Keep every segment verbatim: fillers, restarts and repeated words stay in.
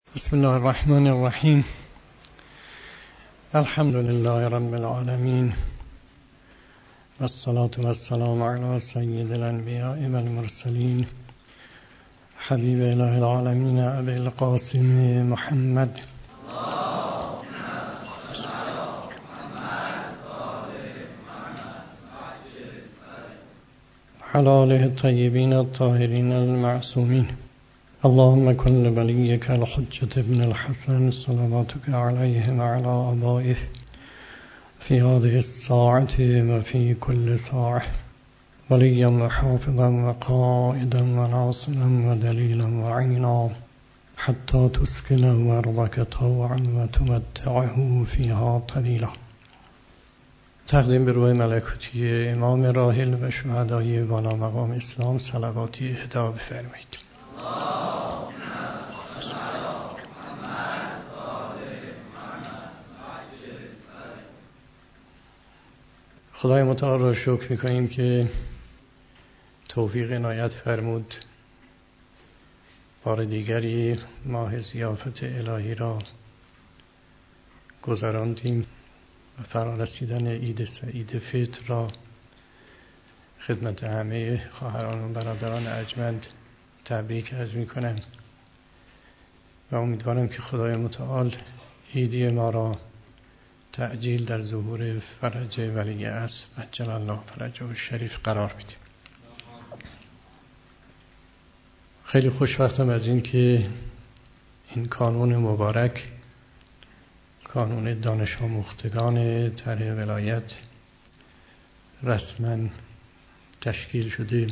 بسم الله الرحمن الرحیم. الحمد لله رب العالمین والصلاة والسلام علی سید الانبیاء والمرسلین حبیب اله العالمین ابی القاسم محمد علی آله الطیبین الطاهرین المعصومین. اللهم كن لوليك الحجة ابن الحسن صلواتك عليه وعلى آبائه في هذه الساعة وفي كل ساعة وليا وحافظا وقائدا وناصرا ودليلا وعينا حتى تسكنه أرضك طوعا وتمتعه فيها طويلا. تقدیم به روح ملکوتی امام راحل و شهدای والا مقام اسلام صلواتی اهدا بفرمایید. خدای متعال را شکر می‌کنیم که توفیق عنایت فرمود بار دیگری ماه ضیافت الهی را گذراندیم و فرارسیدن عید سعید فطر را خدمت همه خواهران و برادران ارجمند تبریک عرض می‌کنم و امیدوارم که خدای متعال عیدی ما را تعجیل در ظهور فرج ولی عصر عجل الله فرجه الشریف قرار بدیم. خیلی خوشوقتم از این که این کانون مبارک، کانون دانش آموختگان طرح ولایت، رسما تشکیل شده.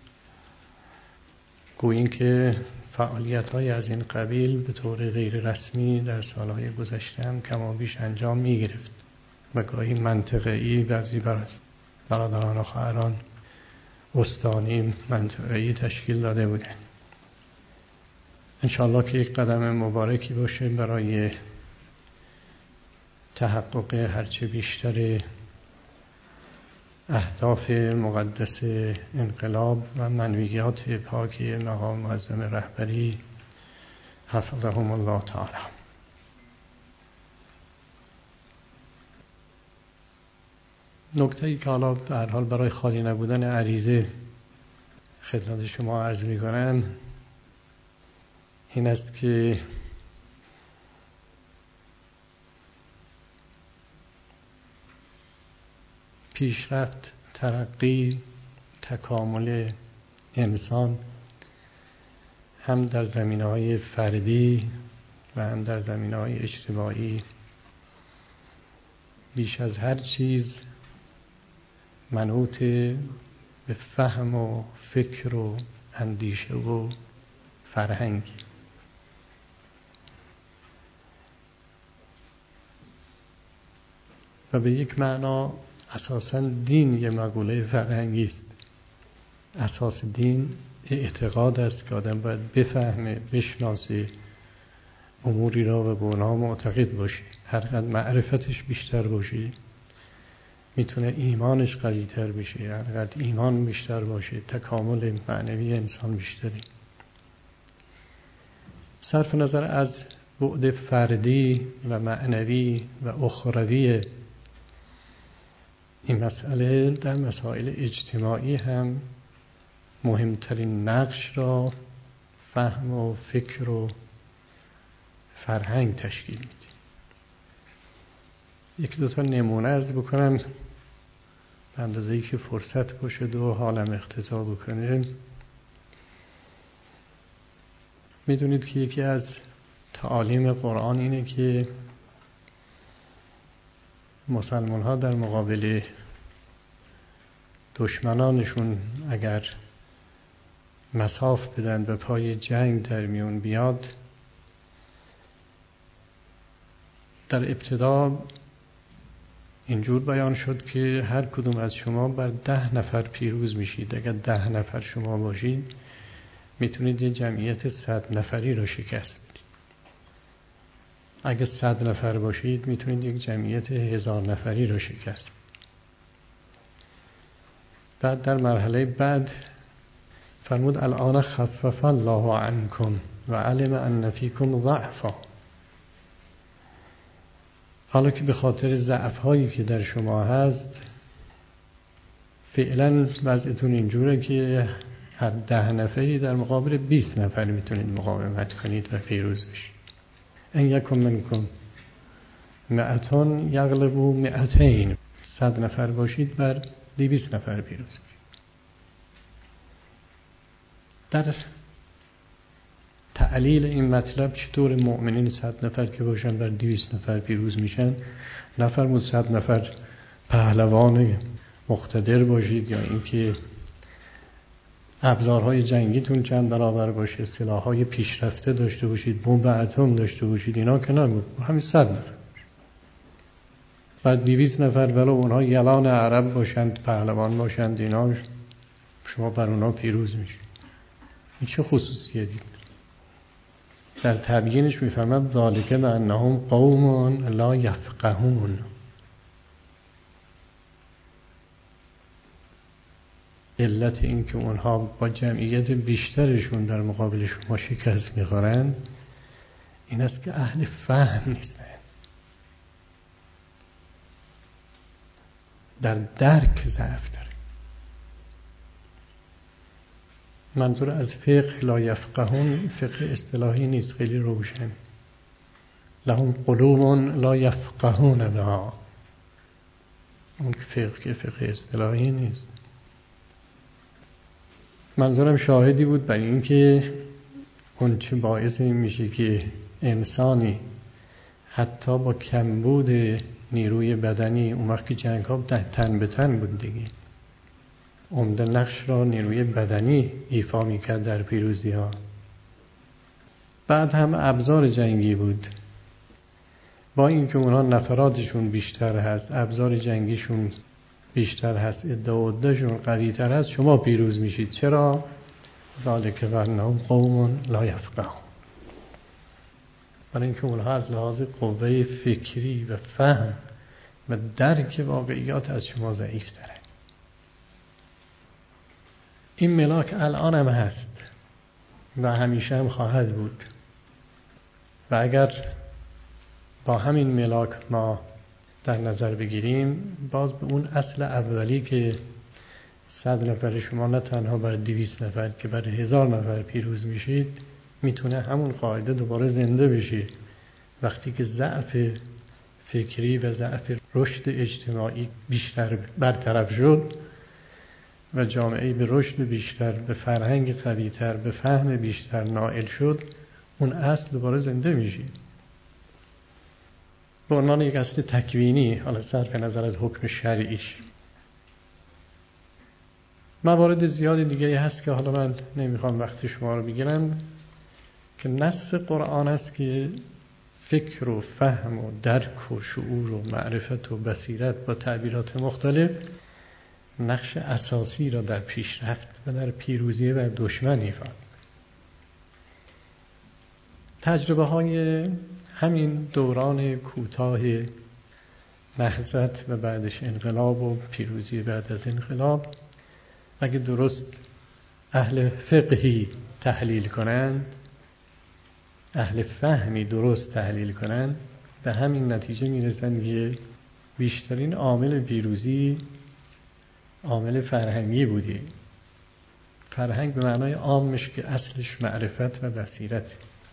گوییم که فعالیت‌های از این قبیل به طور غیر رسمی در سالهای گذشته هم کما بیش انجام می‌گرفت و گاهی منطقه‌ای بعضی برادران و خواهران استانی منطقه‌ای تشکیل داده بودند. انشاءالله که یک قدم مبارکی باشه برای تحقق هرچه بیشتر اهداف مقدس انقلاب و منویات پاک مقام معظم رهبری حفظهم الله تعالی. نکته‌ای که حالا به هر حال برای خالی نبودن عریضه خدمت شما عرض می‌کنم این است که پیشرفت، ترقی، تکامل انسان هم در زمینه‌های فردی و هم در زمینه‌های اجتماعی بیش از هر چیز منوط به فهم و فکر و اندیشه و فرهنگ و به یک معنا اساساً دین یه مقوله فرهنگی است. اساس دین اعتقاد است که آدم باید بفهمه، بشناسه اموری را و به اونها معتقد باشه. هر قدر معرفتش بیشتر باشه میتونه ایمانش قوی تر بشه. هر قدر ایمان بیشتر باشه تکامل معنوی انسان بیشتره. صرف نظر از بعد فردی و معنوی و اخروی این مسئله در مسائل اجتماعی هم مهمترین نقش را فهم و فکر و فرهنگ تشکیل میده. یک دو تا نمونه عرض بکنم به اندازه‌ای که فرصت باشه و حالم اقتضا بکنه. میدونید که یکی از تعالیم قرآن اینه که مسلمان ها در مقابل دشمنانشون اگر مصاف بدن به پای جنگ در میون بیاد، در ابتدا اینجور بیان شد که هر کدوم از شما بر ده نفر پیروز میشید. اگر ده نفر شما باشید میتونید یه جمعیت صد نفری رو شکست بدید. اگر صد نفر باشید میتونید یک جمعیت هزار نفری رو شکست بدید. بعد در مرحله بعد فرمود الان خفف الله عنکم، و علم ان فیکم ضعفا. حالا که به خاطر ضعف هایی که در شما هست فعلا وضعتون اینجوره که هر ده نفری در مقابل بیست نفر میتونید مقاومت کنید و پیروز بشید. ان یکم منکم مئتون یغلبوا مئتین، صد نفر باشید بر دویست نفر پیروز بشید. در تعلیل این مطلب چطور مؤمنین صد نفر که باشن بر دویست نفر پیروز میشن، نفرمود صد نفر پهلوان مقتدر باشید یا اینکه ابزارهای جنگیتون چند برابر باشه، سلاحهای پیشرفته داشته باشید، بمب اتم داشته باشید، اینا که نبود، همین صد نفر. بعد دویست نفر ولو اونها یلان عرب باشند، پهلوان باشند، اینا شما بر اونها پیروز میشید. این چه خصوصیتی داره؟ در تبیینش میفهمد ذالک بانهم قوم لا یفقهون. علت این که اونها با جمعیت بیشترشون در مقابل شما شکست میخورند این است که اهل فهم نیستند، در درک ضعف داره. منظور از فقه لا یفقهون فقه اصطلاحی نیست، خیلی روشن. لهم قلوب لا یفقهون بها، اون فقه که فقه اصطلاحی نیست. منظورم شاهدی بود برای این که اون چه باعث این میشه که انسانی حتی با کمبود نیروی بدنی، اون وقت که جنگ ها تن به تن بود دیگه، عمده نقش را نیروی بدنی ایفا میکرد در پیروزی ها. بعد هم ابزار جنگی بود، با اینکه اونها نفراتشون بیشتر هست، ابزار جنگیشون بیشتر هست، عده و عدهشون قوی تر هست، شما پیروز میشید. چرا؟ ذالک بانهم قوم لا یفقهون. برای اینکه اونها از لحاظ قوه فکری و فهم و درک واقعیات از شما ضعیف تره. این ملاک الان هم هست و همیشه هم خواهد بود و اگر با همین ملاک ما در نظر بگیریم، باز به اون اصل اولی که صد نفر شما نه تنها بر دویست نفر که بر هزار نفر پیروز میشید، میتونه همون قاعده دوباره زنده بشه. وقتی که ضعف فکری و ضعف رشد اجتماعی بیشتر برطرف شد و جامعه به رشد بیشتر، به فرهنگ قوی‌تر، به فهم بیشتر نائل شد، اون اصل دوباره زنده میشه به عنوان یک اصل تکوینی، حالا صرف نظر از حکم شرعیش. موارد زیادی دیگه هست که حالا من نمیخوام وقت شما رو بگیرم، که نص قرآن است که فکر و فهم و درک و شعور و معرفت و بصیرت با تعبیرات مختلف نقش اساسی را در پیشرفت و در پیروزی بر دشمن ایفا. تجربه های همین دوران کوتاه نهضت و بعدش انقلاب و پیروزی بعد از انقلاب، اگه درست اهل فقهی تحلیل کنند، اهل فهمی درست تحلیل کنند، به همین نتیجه میرسند که بیشترین عامل پیروزی عامل فرهنگی بودی. فرهنگ به معنای عامش که اصلش معرفت و بصیرت،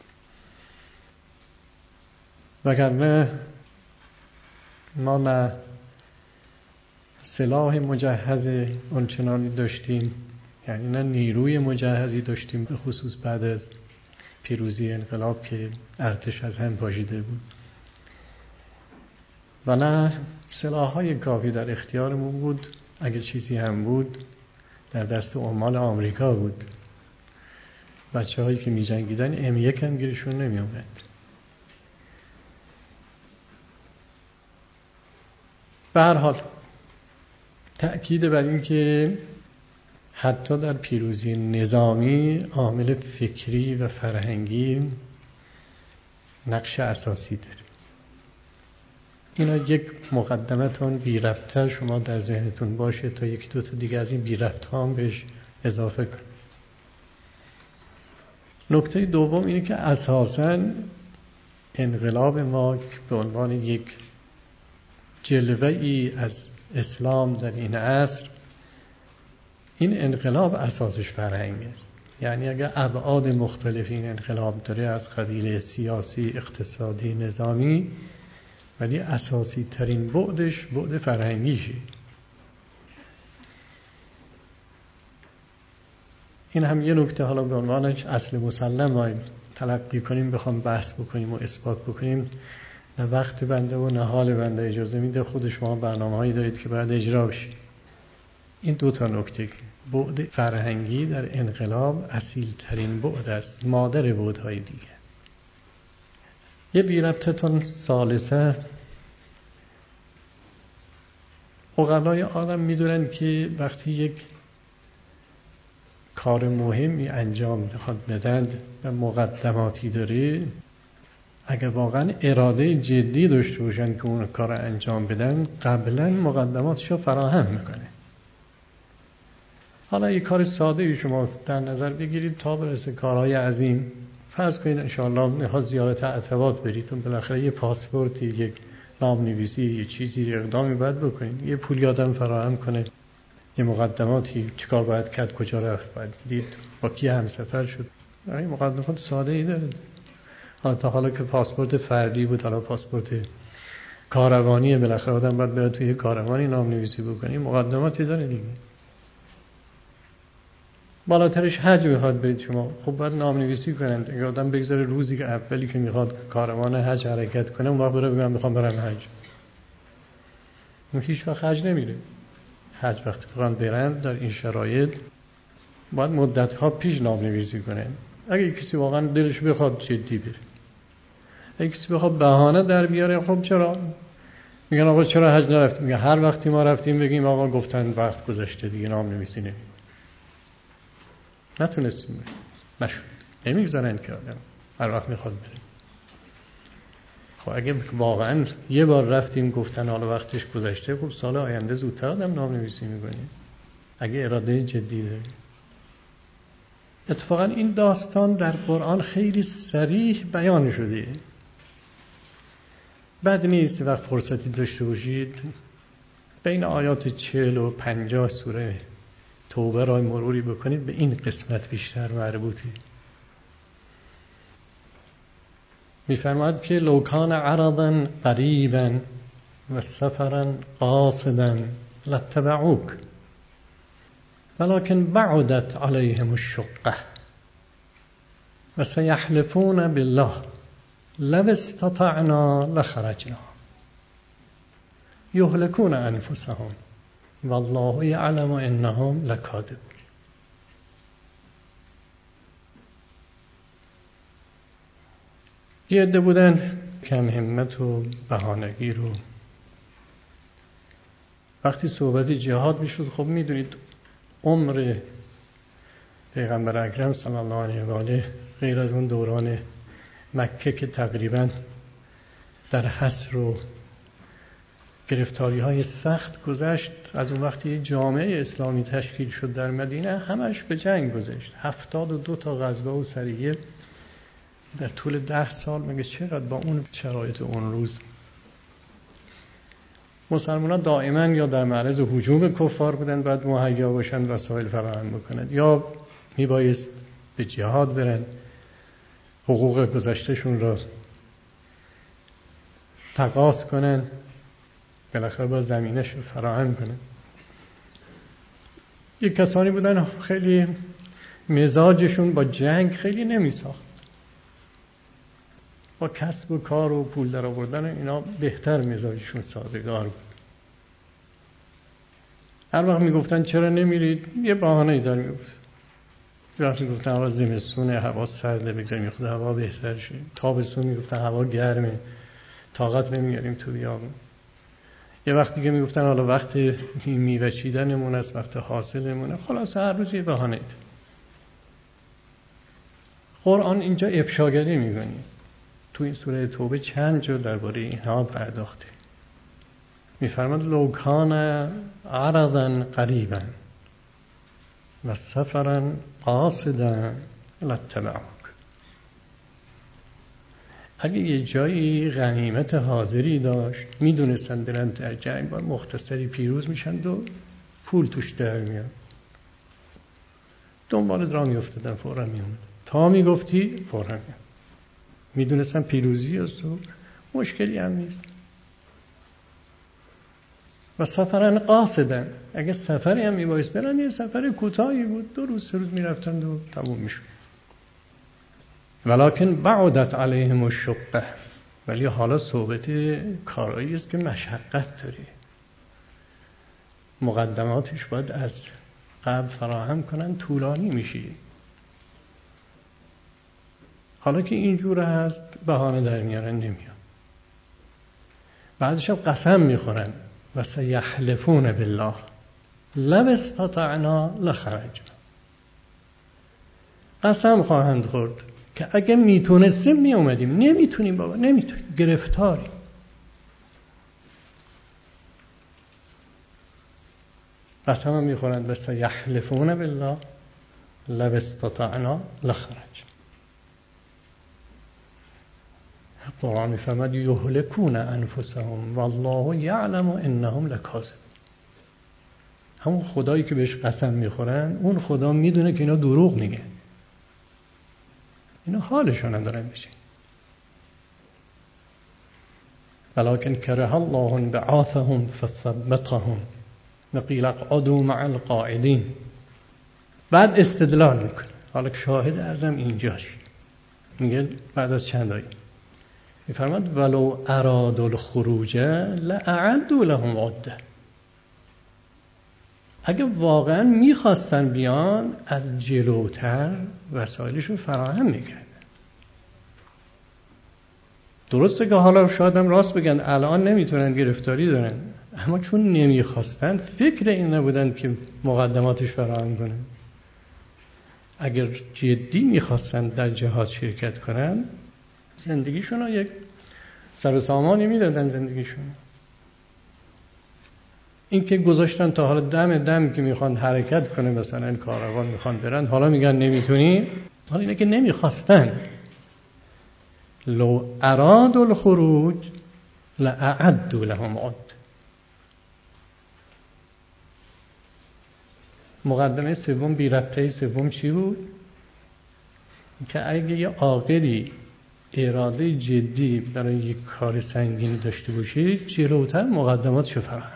وگرنه ما نه سلاح مجهز اونچنانی داشتیم، یعنی نه نیروی مجهزی داشتیم، به خصوص بعد از پیروزی انقلاب که ارتش از هم پاشیده بود، و نه سلاح‌های کافی در اختیارمون بود. اگه چیزی هم بود در دست عمال آمریکا بود. بچه هایی که می جنگیدن ام یک هم گیرشون نمی اومد. به هر حال تأکید بر این که حتی در پیروزی نظامی عامل فکری و فرهنگی نقش اساسی داره. اینا یک مقدمتون بی ربطه شما در ذهنتون باشه تا یک دو تا دیگه از این بی ربط ها هم بهش اضافه کن. نکته دوم اینه که اساساً انقلاب ما به عنوان یک جلوه ای از اسلام در این عصر، این انقلاب اساسش فرهنگ است. یعنی اگر ابعاد مختلف این انقلاب داره، از قبیل سیاسی، اقتصادی، نظامی، ولی اساسی ترین بعدش بعد فرهنگیشه. این هم یه نکته حالا به عنوانش اصل مسلم ما تلقی کنیم، بخوام بحث بکنیم و اثبات بکنیم، نه وقت بنده و نه حال بنده اجازه میده. خود شما برنامه‌هایی دارید که بعد اجرا بشه. این دو تا نکته، بعد فرهنگی در انقلاب اصیل ترین بعد است، مادر بعدهای دیگه است. یه بی ربطتون ثالثه، عقلای آدم میدونن که وقتی یک کار مهمی انجام میخواد بدن و مقدماتی داره، اگر واقعا اراده جدی داشته باشن که اون کار انجام بدن، قبلا مقدماتشو فراهم میکنه. حالا یک کار ساده شما در نظر بگیرید تا برسه کارهای عظیم. فرض کنید انشاءالله میخواد زیارت اعتباط برید، اون بالاخره یه پاسپورتی، یک نام نویسی، یه چیزی، اقدامی باید بکنید. یه پولی آدم فراهم کنه، یه مقدماتی، چیکار باید کرد، کجا رفت، باید دید، با کی همسفر شد. این مقدمات ساده ای داره. حالا تا حالا که پاسپورت فردی بود، حالا پاسپورت کاروانی، بالاخره آدم باید بره توی کاروانی نام نویسی بکنی، مقدماتی داره دیگه. بالاترش حج میخواد برید شما، خب باید نام نویسی کنند. اگه آدم بگذاره روزی که اولی که میخواد کاروان حج حرکت کنه، اون وقت بره بگم میخوام برم حج، اون هیچ وقت حج نمیره. حج وقتی بخوان برند در این شرایط باید مدت‌ها پیش نام نویسی کنه. اگه کسی واقعا دلش بخواد جدی بره، اگه کسی بخواد بهانه در بیاره، خب چرا میگن آقا چرا حج نرفتیم؟ میگن هر وقتی ما رفتیم بگیم آقا گفتن وقت گذشته دیگه نام نویسی نمیم، نتونستیم، نشد، نمیگذارن که آدم هر وقت میخواد بره. خب اگه واقعا یه بار رفتیم گفتن حالا وقتش گذشته، خب سال آینده زودتر آدم نام نویسی میکنیم اگه اراده جدی داره. اتفاقا این داستان در قرآن خیلی صریح بیان شده. بد نیست وقت فرصتی داشته باشید بین آیات چهل و پنجاه سوره توبه را مروری بکنید، به این قسمت بیشتر مربوطه. میفرماد که لو کان عرضا قریبا و سفرا قاصدا لاتبعوک ولكن بعدت عليهم الشقة و سيحلفون بالله لو استطعنا لخرجنا يهلكون انفسهم والله يعلم انهم لكاذبون. یه عده بودن کم همت و بهانه‌گیر و وقتی صحبت جهاد میشد، خب میدونید عمر پیغمبر اکرم صلی الله علیه و آله غیر از اون دوران مکه که تقریبا در حصر و گرفتاری های سخت گذشت، از اون وقتی جامعه اسلامی تشکیل شد در مدینه همش به جنگ گذشت. هفتاد و دو تا غزوه و سریه در طول ده سال، مگه چقدر با اون شرایط اون روز. مسلمانان دائما یا در معرض هجوم کفار بودن، باید مهیا باشند وسایل فراهم بکنند، یا میبایست به جهاد برن حقوق گذشتهشون را تقاضا کنن، بالاخره با زمینش رو فراهم کنن. یک کسانی بودن خیلی مزاجشون با جنگ خیلی نمیساخت، با کسب و کار و پول در آوردن اینا بهتر مزاجشون سازگار بود. هر وقت میگفتن چرا نمیرید، یه بهانه‌ای در میگفت. وقتی میگفتن آقا زمستونه، هوا سرده، بگذاریم خود هوا بهتر شه. تابستون میگفتن هوا گرمه، طاقت نمیاریم تو بیابون. یه وقت دیگه میگفتن حالا وقت میوه چیدنمون است، وقت حاصلمونه. خلاص هر روز یه بهانه‌ای. قرآن اینجا افشاگری میکنه. تو این سوره توبه چند جا درباره اینها پرداخته. میفرماد لو کان عرضا قریبا و سفرا قاصدا لاتبعوک. اگه یه جایی غنیمت حاضری داشت میدونستن برن در جنگ با مختصری پیروز میشن و پول توش در میاد، دنبال راه میافتادن، فورا میومد. تا میگفتی فورا میاد، میدونستن پیروزی است و مشکلی هم نیست. و سفرن قاصدن، اگه سفری هم میبایست برن یه سفر کوتاهی بود، دو روز سه روز میرفتن و تموم میشد. ولکن بعدت علیهم الشقه، ولی حالا صحبت کارایی است که مشقت داره، مقدماتش باید از قبل فراهم کنن، طولانی میشه. حالا که اینجور هست بهانه در میارن نمیاد. بعدش هم قسم میخورن و سیحلفون بالله لو استطعنا لخرجنا، قسم خواهند خورد که اگه میتونستیم میومدیم، نمیتونیم بابا، نمیتونیم، گرفتاریم. قسم هم میخورند و سیحلفون بالله لو استطعنا لخرجنا. قرآن میفرماد یهلکون انفسهم والله یعلم انهم لکاذبون. همون خدایی که بهش قسم میخورن، اون خدا میدونه که اینا دروغ میگن، اینا حالشون هم دارن میشه. ولکن کره الله بعاثهم فثبتهم وقیل اقعدوا مع القاعدین. بعد استدلال میکنه. حالا که شاهد ارزم اینجاش میگه بعد از چند آیه میفرماد ولو ارادوا الخروج لاعدوا لهم عده. اگه واقعا میخواستن بیان، از جلوتر وسایلشو فراهم میکردن. درسته که حالا شاید هم راست بگن الان نمیتونن، گرفتاری دارن، اما چون نمیخواستن فکر این نبودن که مقدماتش فراهم کنن. اگر جدی میخواستن در جهاد شرکت کنن، زندگیشون رو یک سر و سامانی میدادن زندگیشون. این که گذاشتن تا حالا دم دم که میخوان حرکت کنه، مثلا کاروان میخوان برن، حالا میگن نمیتونی. حالا اینه که نمیخواستن. لو ارادوا الخروج لاعدوا لهم عده. مقدمه سوم، بی ربطه سوم چی بود؟ که اگه یه عاقلی اراده جدی برای یک کار سنگینی داشته باشه، جلوتر مقدماتشو فراهم.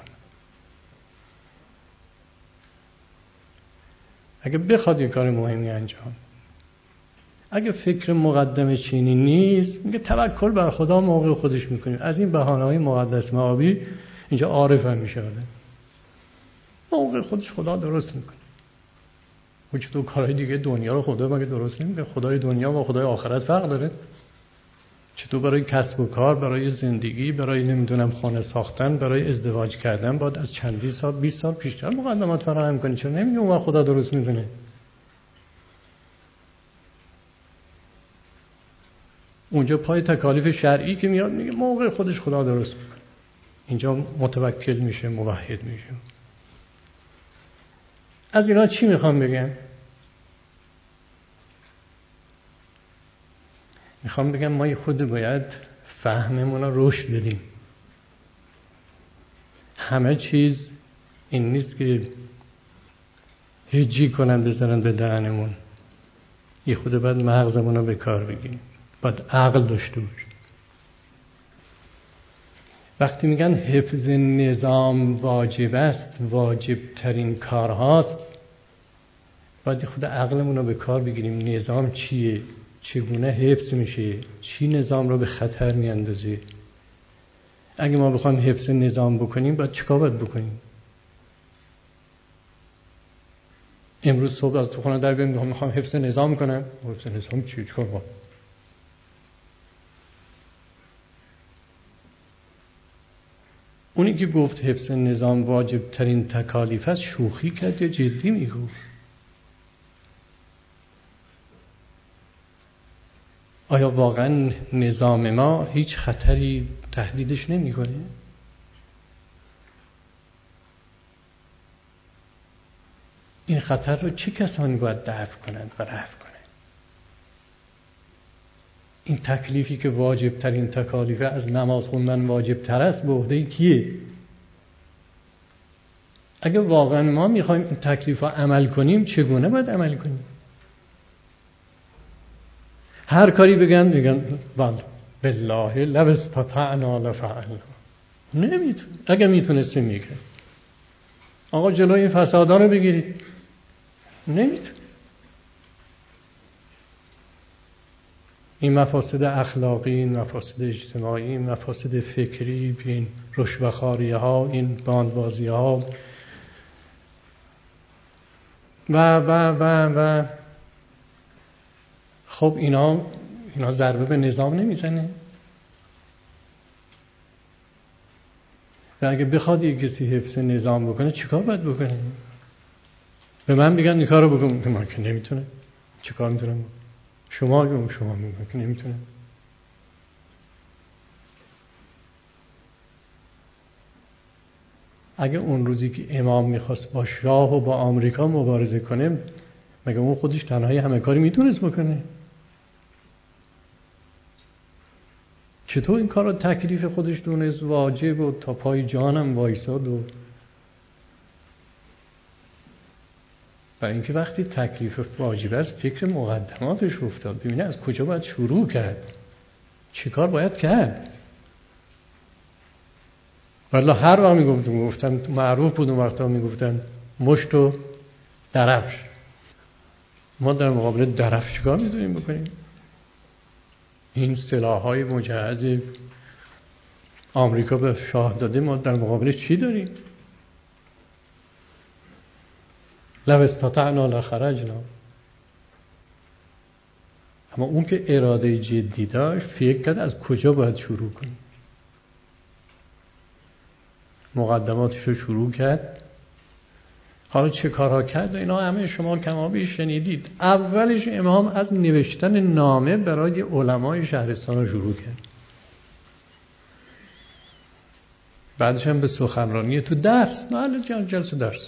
اگه بخواد یک کار مهمی انجام، اگه فکر مقدمه چینی نیست، میگه توکل بر خدا، موقع خودش میکنیم. از این بهانه‌های مقدس معابی اینجا عارف هم میشه آدم. موقع خودش خدا درست میکنه. و چطور کارهای دیگه دنیا رو خدا مگه درست نمیکنه؟ خدای دنیا و خدای آخرت فرق داره. چطور برای کسب و کار، برای زندگی، برای نمیدونم خانه ساختن، برای ازدواج کردن باید از چندی سال، بیست سال پیشتر مقدمات فراهم کنی؟ چرا نمیگه اون خدا درست میکنه؟ اونجا پای تکالیف شرعی که میاد میگه موقع خودش خدا درست میکنه. اینجا متوکل میشه، موحد میشه. از اینا چی میخوام بگم؟ میخوام بگم ما خود باید فهممون رو رشد بدیم. همه چیز این نیست که هجی کنن بزنن به دهنمون. یه خود باید مغزمون رو به کار بگیریم، باید عقل داشته باشیم. وقتی میگن حفظ نظام واجب است، واجب ترین کار هاست، باید خود عقلمون رو به کار بگیریم. نظام چیه؟ چگونه حفظ میشه؟ چی نظام رو به خطر میاندازه؟ اگه ما بخوایم حفظ نظام بکنیم باید چیکار باید بکنیم؟ امروز صبح از تو خونه در بیام میخوام حفظ نظام کنم، حفظ نظام چیه؟ چیکار باید؟ اونی که گفت حفظ نظام واجب ترین تکالیف است، شوخی کرد یا جدی میگفت؟ آیا واقعا نظام ما هیچ خطری تهدیدش نمیکنه؟ این خطر رو چه کسانی باید دفع کنند و رفع کنند؟ این تکلیفی که واجب ترین تکالیف از نماز خوندن واجب تر است به عهده کیه؟ اگه واقعا ما میخوایم این تکلیف رو عمل کنیم چگونه باید عمل کنیم؟ هر کاری بگن میگن والله بالله لو استطعنا لفعلنا. نمیتونه. اگه میتونسته میگه آقا جلوی فسادا رو بگیرید. نمیتونه. این مفاسد اخلاقی، این مفاسد اجتماعی، این مفاسد فکری، این رشوه‌خواری ها، این باندبازی ها و و و و خب اینا اینا ضربه به نظام نمیزنه. و اگه بخواد یک کسی حفظ نظام بکنه چیکار باید بکنه؟ به من میگن این کارو بکن، من که نمیتونه. چیکار میتونم؟ شما میگم شما میگم که نمیتونه. اگه اون روزی که امام میخواست با شاه و با آمریکا مبارزه کنه مگه اون خودش تنهایی همه کاری میتونست بکنه؟ چطور این کار رو تکلیف خودش دونست واجب و تا پای جانم وایساد؟ و برای اینکه وقتی تکلیف واجب است فکر مقدماتش افتاد، ببینه از کجا باید شروع کرد، چه کار باید کرد. والله هر وقت میگفتم گفتن معروف بود اون وقتا میگفتن مشت و درفش. ما در مقابل درفش چیکار میتونیم بکنیم؟ این سلاح‌های مجهز آمریکا به شاه داده، ما در مقابلش چی داریم؟ لو استطعنا لخرجنا. اما اون که اراده جدی داشت فکر کرد از کجا باید شروع کنیم. مقدماتش رو شروع کرد. حالا چه کارها کرد؟ اینا همه شما کمابیش شنیدید. اولش امام از نوشتن نامه برای علمای شهرستان رو شروع کرد. بعدش هم به سخنرانی تو درس، محل جلسه درسش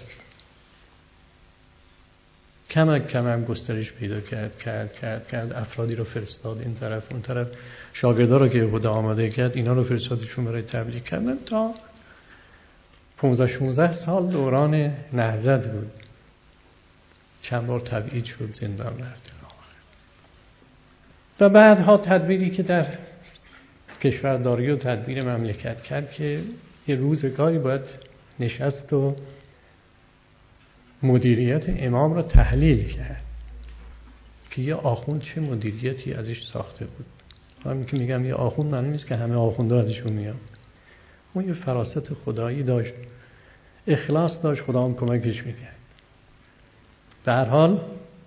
کمک کمک گسترش پیدا کرد کرد کرد کرد افرادی رو فرستاد این طرف اون طرف، شاگردا رو که خدا آماده کرد اینا رو فرستادشون برای تبلیغ کردن. تا پانزده شانزده سال دوران نهضت بود. چند بار تبعید شد، زندان رفت. و بعدها تدبیری که در کشورداری و تدبیر مملکت کرد که یه روزگاری باید نشست و مدیریت امام را تحلیل کرد که یه آخوند چه مدیریتی ازش ساخته بود. همین که میگم یه آخوند معنی نیست که همه آخوندها ازشون میان. اون یه فراست خدایی داشت، اخلاص داشت، خدا هم کمکش میکرد. در حال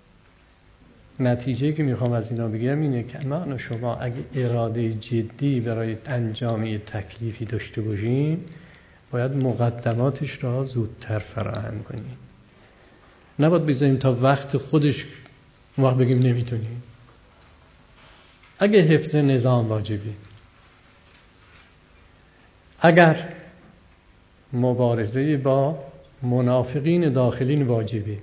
نتیجه که میخوام از اینا بگم اینه که من و شما اگه اراده جدی برای انجام تکلیفی داشته باشیم باید مقدماتش را زودتر فراهم کنیم. نباید بذاریم تا وقت خودش ما بگیم نمیتونیم. اگه حفظ نظام واجبی، اگر مبارزه با منافقین داخلین واجبی،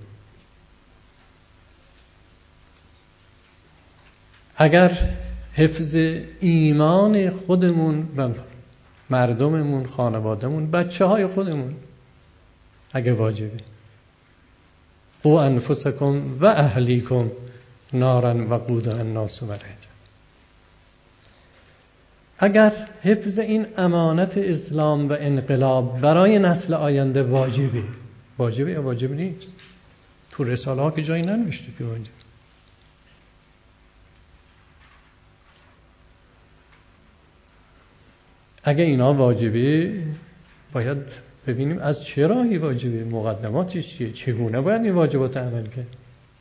اگر حفظ ایمان خودمون و مردممون، خانوادهمون، بچه های خودمون اگه واجبه، قوا انفسکم و اهلیکم نارا وقودها الناس والحجاره. اگر حفظ این امانت اسلام و انقلاب برای نسل آینده واجبه، واجبه یا واجب نیست؟ تو رساله ها که جایی ننوشته که واجبه. اگه اینا واجبه باید ببینیم از چه راهی واجبه، مقدماتش چیه، چگونه باید این واجبات عمل کرد.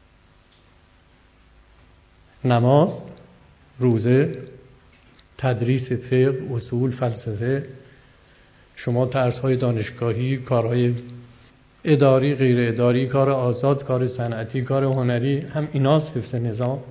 نماز، روزه، تدریس فقه، اصول، فلسفه، شما درس‌های دانشگاهی، کارهای اداری، غیر اداری، کار آزاد، کار صنعتی، کار هنری، هم ایناست حفظ نظام.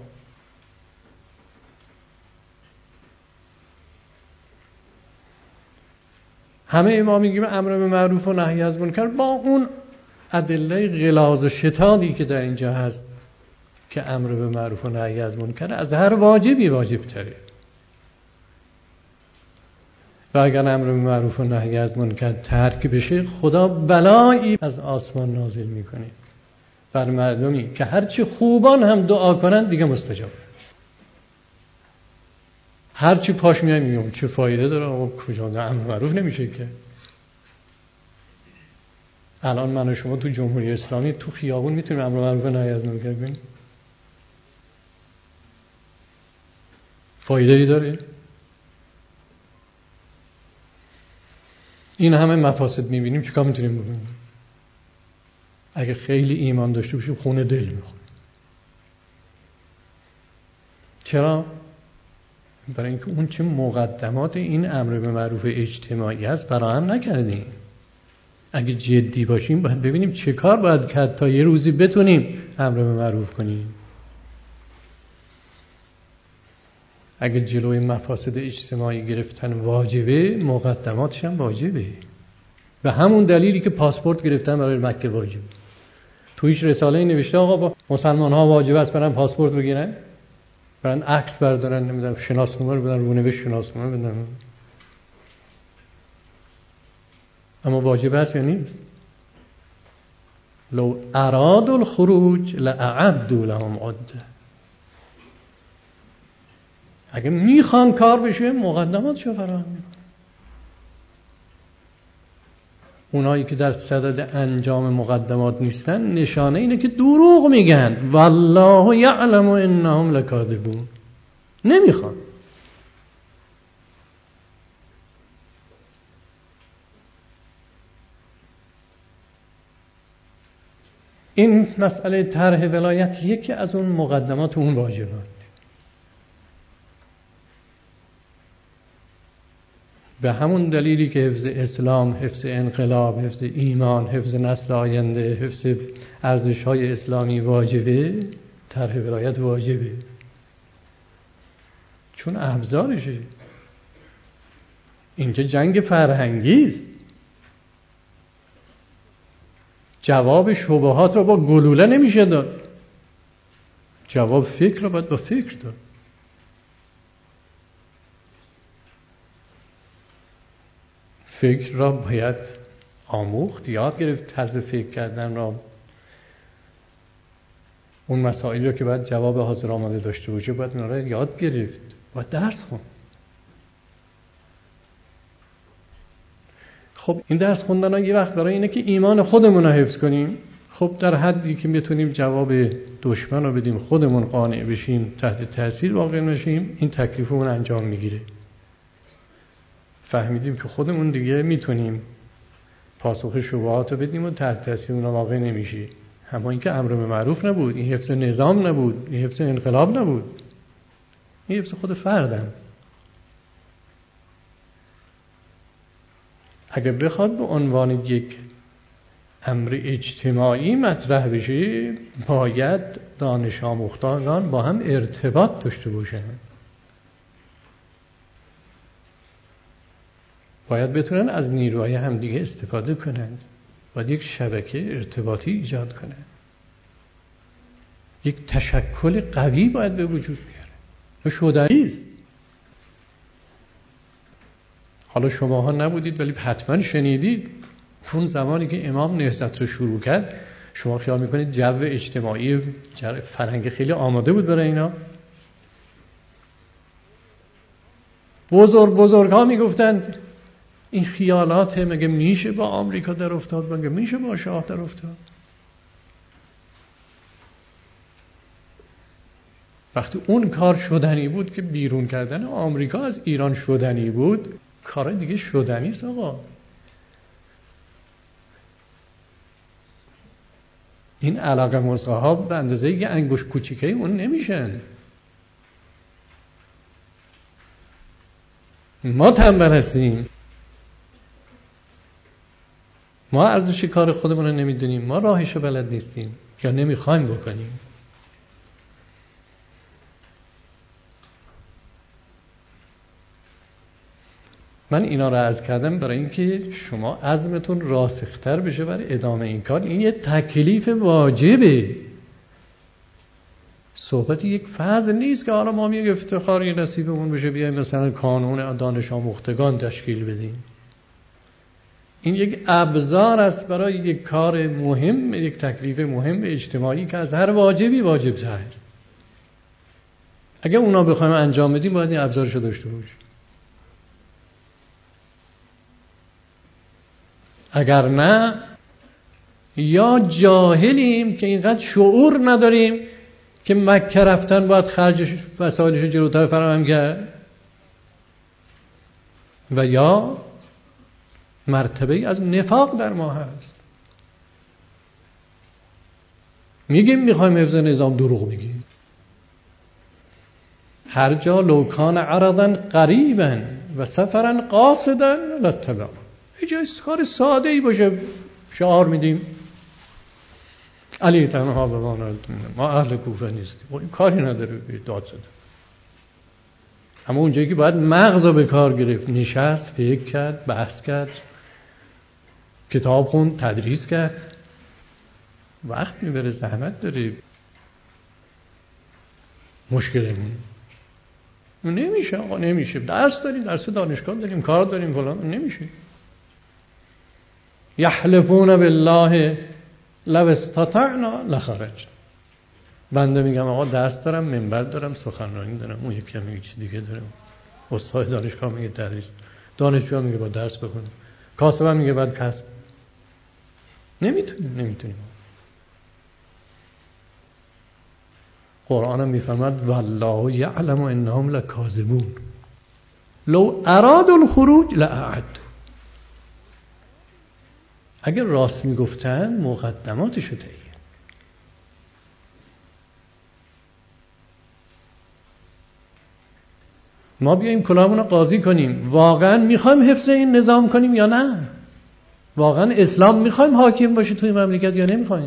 همه ما میگیم امر به معروف و نهی از منکر، با اون ادله غلاظ و شتابی که در اینجا هست که امر به معروف و نهی از منکر از هر واجبی واجب تره. و اگر امر به معروف و نهی از منکر ترک بشه، خدا بلایی از آسمان نازل میکنه بر مردمی که هرچی خوبان هم دعا کنن دیگه مستجاب. هرچی پاش میای میگم چه فایده داره آقا، کجا امر معروف نمیشه که. الان من و شما تو جمهوری اسلامی تو خیابون میتونیم امر معروف و نهی از منکر کنیم؟ فایده ای داره؟ این همه مفاسد میبینیم، چیکار میتونیم بکنیم؟ اگه خیلی ایمان داشته باشیم خونه دل میخوره. چرا؟ برای اینکه اون چه مقدمات این امر به معروف اجتماعی است فراهم نکردیم. اگه جدی باشیم باید ببینیم چه کار باید کرد تا یه روزی بتونیم امر به معروف کنیم. اگه جلوی مفاسد اجتماعی گرفتن واجبه، مقدماتش هم واجبه. به همون دلیلی که پاسپورت گرفتن برای مکه واجب. تو هیچ رساله‌ای نوشته آقا با مسلمان ها واجب است برن پاسپورت بگیرن، برن عکس بردارن، نمیدونم شناسنامه رو بدن، رونوشت شناسنامه بدن. اما واجب است یا نیست؟ لو ارادوا الخروج لاعدوا لهم عده. اگه میخوان کار بشه مقدمات چه فراهم میکنن. اونایی که در صدد انجام مقدمات نیستن نشانه اینه که دروغ میگن. والله یعلم انهم لکاذبون. نمیخوان. این مسئله طرح ولایت یکی از اون مقدمات اون واجبات. به همون دلیلی که حفظ اسلام، حفظ انقلاب، حفظ ایمان، حفظ نسل آینده، حفظ ارزش‌های اسلامی واجبه، طرح ولایت واجبه. چون ابزارشه. اینجا جنگ فرهنگی است. جواب شبهات رو با گلوله نمیشه داد. جواب فکر رو باید با فکر داد. فکر را باید آموخت، یاد گرفت طرز فکر کردن را. اون مسائلی رو که باید جواب حاضر آماده داشته باشه باید اونا را یاد گرفت، باید درس خوند. خب این درس خوندن ها یه وقت برای اینه که ایمان خودمون رو حفظ کنیم. خب در حدی که بتونیم جواب دشمن رو بدیم، خودمون قانع بشیم، تحت تاثیر واقع نشیم، این تکلیفمون انجام میگیره. فهمیدیم که خودمون دیگه میتونیم پاسخ شبهات رو بدیم و تحت تاثیر اون واقع نمیشه. اما این که امر به معروف نبود، این حفظ نظام نبود، این حفظ انقلاب نبود، این حفظ خود فردم. اگه بخواد به عنوان یک امر اجتماعی مطرح بشه باید دانش آموختگان با هم ارتباط داشته باشن، باید بتونن از نیروهای همدیگه استفاده کنن، باید یک شبکه ارتباطی ایجاد کنن، یک تشکل قوی باید به وجود بیاره. شدنی است. حالا شماها نبودید ولی حتما شنیدید اون زمانی که امام نهضت رو شروع کرد، شما خیال میکنید جو اجتماعی فرهنگ خیلی آماده بود برای اینا؟ بزرگ بزرگ ها میگفتند این خیالات مگه میشه با آمریکا در افتاد، مگه میشه با شاه در افتاد. وقتی اون کار شدنی بود که بیرون کردن آمریکا از ایران شدنی بود، کار دیگه شدنی است آقا. این علاقه مزغه ها به اندازه یه انگشت کوچیکه اون نمیشن. ما تنبل هستیم، ما ارزش کار خودمون رو نمیدونیم، ما راهشو بلد نیستیم یا نمیخوایم بکنیم. من اینا رو عرض کردم برای اینکه شما عزمتون راسختر بشه برای ادامه این کار. این یه تکلیف واجبه. صحبت یک فضل نیست که حالا ما یک افتخاری نصیبمون بشه بیایم مثلا کانون دانش آموختگان تشکیل بدیم. این یک ابزار است برای یک کار مهم، یک تکلیف مهم اجتماعی که از هر واجبی واجب تر است. اگه اونا بخوایم انجام بدیم باید این ابزارشو داشته باشیم. اگر نه یا جاهلیم که اینقدر شعور نداریم که مکه رفتن باید خرج وسایلش جلوتر فراهم کرد، و یا مرتبه از نفاق در ما هست. میگیم میخوایم حفظ نظام، دروغ میگیم. هر جا لوکان عرضا قریبا و سفرا قاصدا لاتبع. یه جای کار ساده ای باشه شعار میدیم علی تنها بماند، ما اهل کوفه نیستیم، این کاری نداره داد زدن. اما اونجایی که باید مغز رو به کار گرفت، نشست، فکر کرد، بحث کرد، کتاب خوند، تدریس کرد، وقت میبره، زحمت داره. مشکلمون نمیشه آقا، نمیشه. درس داریم، درس دانشگاه داریم، کار داریم، فلان، نمیشه. یحلفون بالله لو استطعنا لخرج. بنده میگم آقا درس دارم، منبر دارم، سخنرانی دارم، اون یکی میگه چی دیگه دارم، استاد دانشگاه میگه تدریس، دانشجو میگه با درس بخونیم، کاسب هم میگه بعد کسب. نمیتونیم نمیتونیم قرآن هم میفرماد والله یعلم انهم لکاذبون لو ارادوا الخروج لاعد. اگر راست میگفتن مقدماتشو تهیه. ما بیاییم کلاهمون رو قاضی کنیم، واقعا میخوایم حفظ این نظام کنیم یا نه؟ واقعا اسلام میخوایم حاکم باشه توی مملکت یا نمیخوایم؟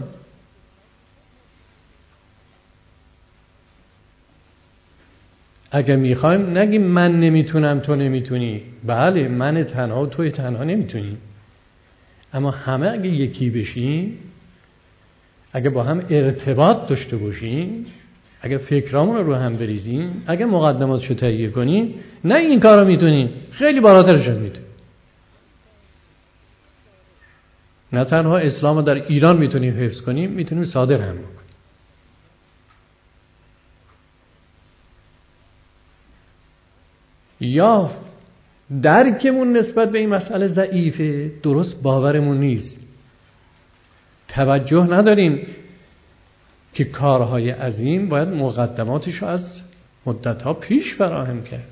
اگه میخوایم نگیم من نمیتونم تو نمیتونی. بله من تنها و توی تنها نمیتونیم، اما همه اگه یکی بشیم، اگه با هم ارتباط داشته باشیم، اگه فکرامون رو هم بریزیم، اگه مقدماتشو تهیه کنیم، نه این کارو میتونیم، خیلی بالاترش هم میتونیم. نه تنها اسلام رو در ایران میتونیم حفظ کنیم، میتونیم صادر هم بکنیم. یا درکمون نسبت به این مسئله ضعیفه، درست باورمون نیست، توجه نداریم که کارهای عظیم باید مقدماتش رو از مدتها پیش فراهم کرد.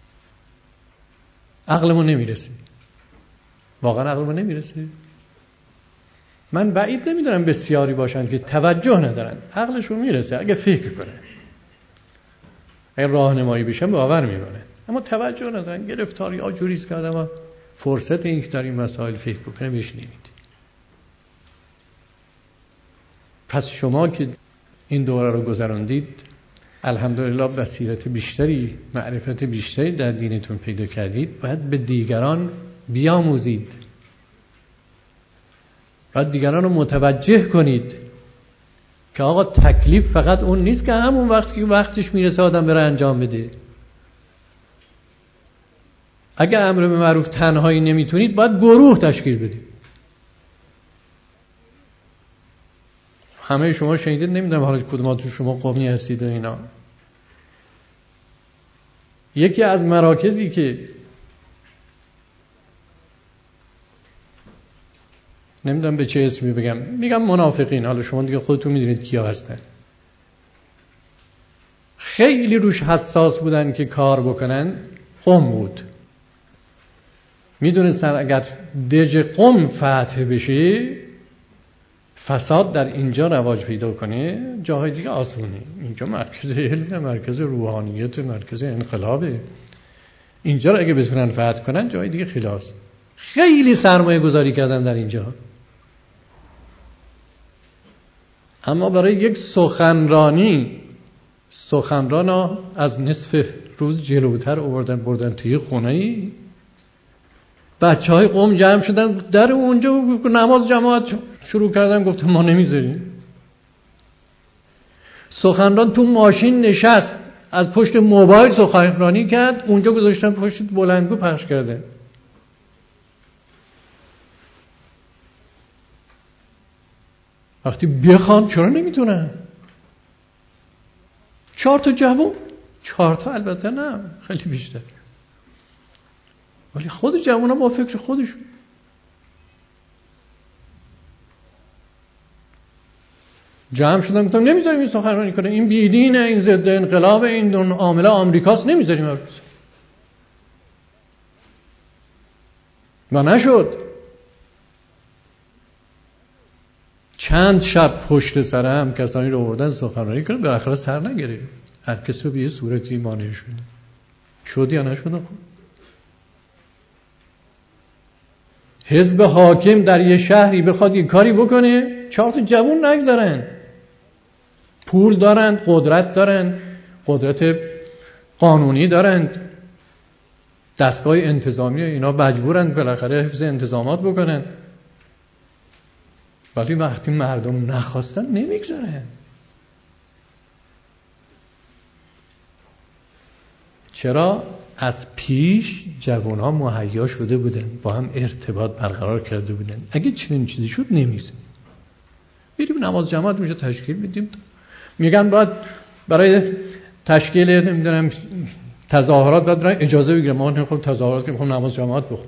عقلمون نمیرسه، واقعا عقلمون نمیرسه. من بعید نمیدونم بسیاری باشند که توجه ندارن، عقلشون میرسه اگه فکر کنه، اگه راهنمایی بشن باور میکنه، اما توجه ندارن. گرفتاری ها جوریست که آدم فرصت این که در این مسائل فکر بکنه بهش نمیده. پس شما که این دوره رو گذراندید، الحمدلله بصیرت بیشتری، معرفت بیشتری در دینتون پیدا کردید، باید به دیگران بیاموزید، باید دیگران رو متوجه کنید که آقا تکلیف فقط اون نیست که همون وقتی که وقتش میرسه آدم بره انجام بده. اگه امر به معروف تنهایی نمیتونید، باید گروه تشکیل بدید. همه شما شنیدید، نمیدونم حالا کدوماتون شما قومی هستید و اینا. یکی از مراکزی که نمیدونم به چه اسمی بگم، میگم منافقین، حالا شما دیگه خودتون میدونید کیا هستن، خیلی روش حساس بودن که کار بکنن، قم بود. میدونستن اگر دژ قم فتح بشه، فساد در اینجا رواج پیدا کنه، جاهای دیگه آسونه. اینجا مرکز علم، مرکز روحانیت، مرکز انقلابه. اینجا رو اگه بتونن فتح کنن، جای دیگه خلاص. خیلی سرمایه گذاری کردن در اینجا، اما برای یک سخنرانی، سخنران ها از نصف روز جلوتر آوردن بردن توی خونه‌ای، بچه های قوم جمع شدن در اونجا، نماز جماعت شروع کردن، گفتن ما نمیذاریم. سخنران تو ماشین نشست، از پشت موبایل سخنرانی کرد، اونجا گذاشتن پشت بلندگو پخش کرده. وقتی بخوام چرا نمیتونن؟ چهار تا جوون، چهار تا البته نه، خیلی بیشتر، ولی خود جوون ها با فکر خودشون. جمع شدن گفتم نمیذاریم این سخنرانی کنه، این بیدینه، این ضد انقلاب، این دون عامل آمریکاست، نمیذاریم امروز. و نشد. چند شب پشت سر هم کسانی رو آوردن سخنرانی کنه، بالاخره سر نگرفت. هر کسی رو به یه صورتی مانع شد. شد یا نشد؟ خب حزب حاکم در یه شهری بخواد یه کاری بکنه، چهار تا جوون نگذارن. پول دارن، قدرت دارن، قدرت قانونی دارن، دستگاه انتظامی اینا مجبورن بالاخره حفظ انتظامات بکنن، ولی وقتی مردم نخواستن نمیگذارن. چرا؟ از پیش جوانها مهیا شده بودن، با هم ارتباط برقرار کرده بودن. اگه چنین چیزی شد نمیگذارن. میریم نماز جماعت میشه تشکیل میدیم، میگن باید برای تشکیل نمیدونم تظاهرات باید برای اجازه بگیرم. ما نمیخوام تظاهرات کنیم، میخوام نماز جماعت بخونم.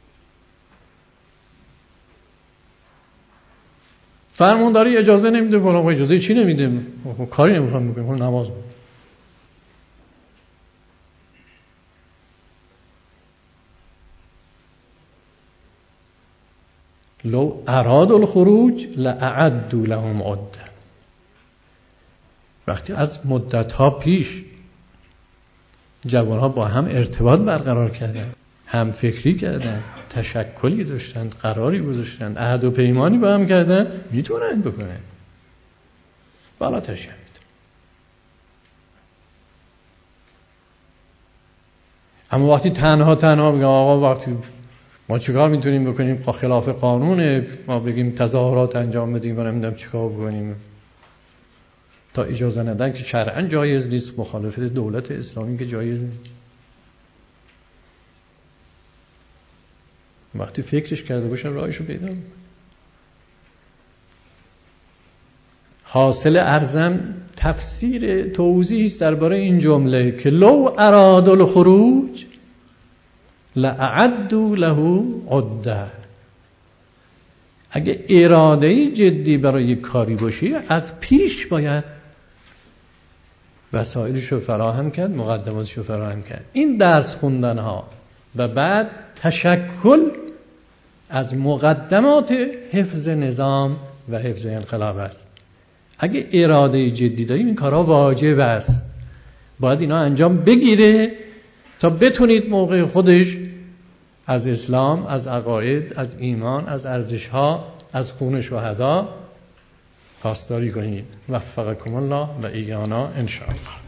فرمانداری اجازه نمیده، فلان اجازه چی نمیده، کاری نمیخوام بکنیم، میخوام نماز بخونم. لو اراد الخروج لاعدوا لهم عده. وقتی از مدت‌ها پیش جوان‌ها با هم ارتباط برقرار کردن، هم فکری کردن، تشکلی داشتن، قراری گذاشتن، عهد و پیمانی با هم کردن، میتونن بکنن. بالا تشکیل میده. اما وقتی تنها تنها میگم آقا وقتی ما چیکار میتونیم بکنیم، خلاف قانونه، ما بگیم تظاهرات انجام بدیم و نمیدونم چیکار بکنیم، تا اجازه ندن که شرعاً جایز نیست، مخالفت دولت اسلامی که جایز نیست. وقتی فکرش کرده باشن راهشو پیدا میکنن. حاصل عرضم تفسیر توضیحی است درباره این جمله که لو اراد الخروج لاعدوا له عده. اگه اراده جدی برای کاری باشی، از پیش باید وسایلش رو فراهم کرد، مقدماتش رو فراهم کرد. این درس خوندن ها و بعد تشکل از مقدمات حفظ نظام و حفظ انقلاب است. اگه اراده جدی داریم این کارها واجب است، باید اینا انجام بگیره تا بتونید موقع خودش از اسلام، از عقاید، از ایمان، از ارزش‌ها، از خون شهدا پاسداری کنید. وفقکم الله و ایانا ان شاء الله.